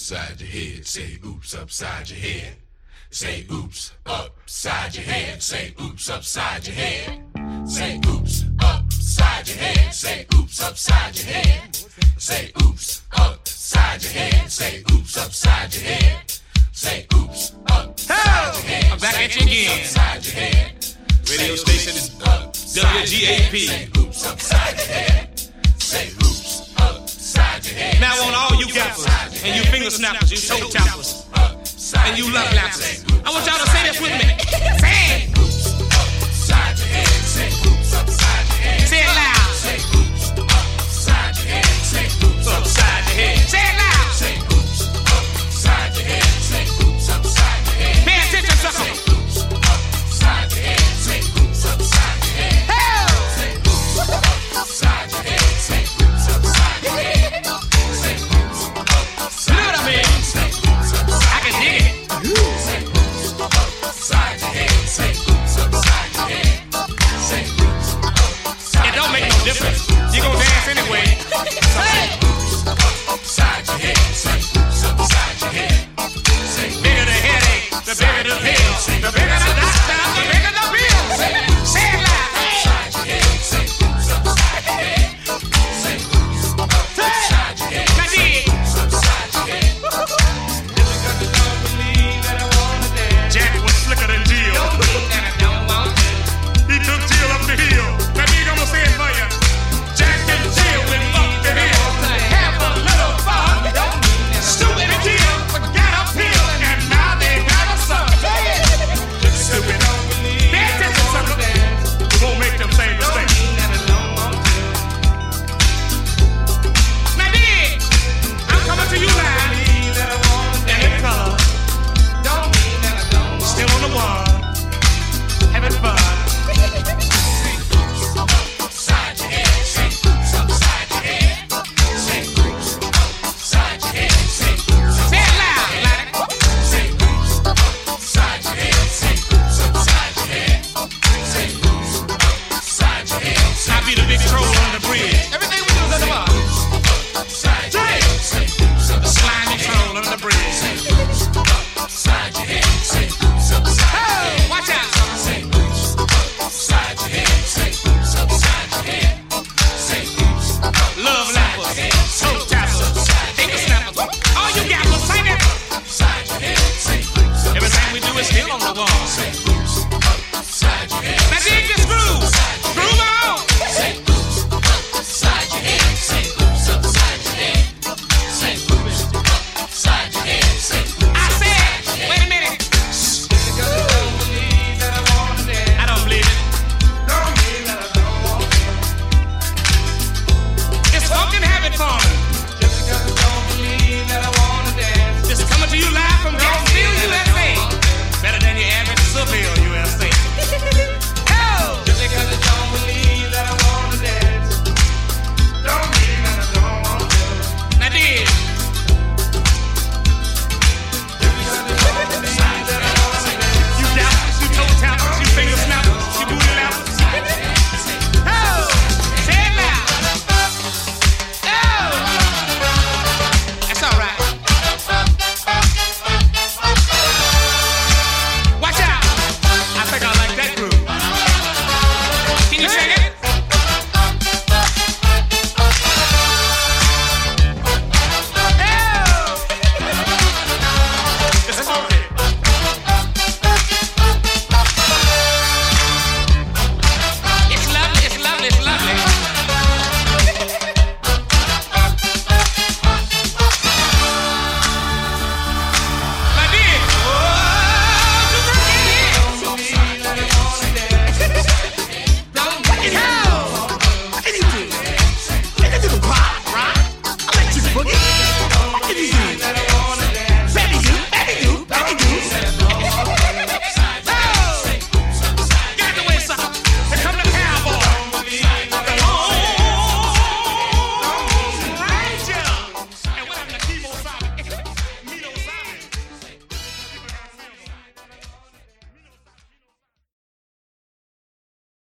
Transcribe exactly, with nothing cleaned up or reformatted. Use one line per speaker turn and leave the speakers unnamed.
upside your head. Say oops upside your head. Say oops upside your head. Say oops upside your head. Say oops upside your head. Say oops upside your head. Say oops upside your head. Say oops upside your head. Say oops upside your head.
I'm back at you again.
Upside your head.
Radio station is W G A P.
Say oops upside your head. Say oops upside your head.
Now on all you gappers and you finger snappers, you toe tappers, and you love lappers, I want y'all to say this with me. Say it.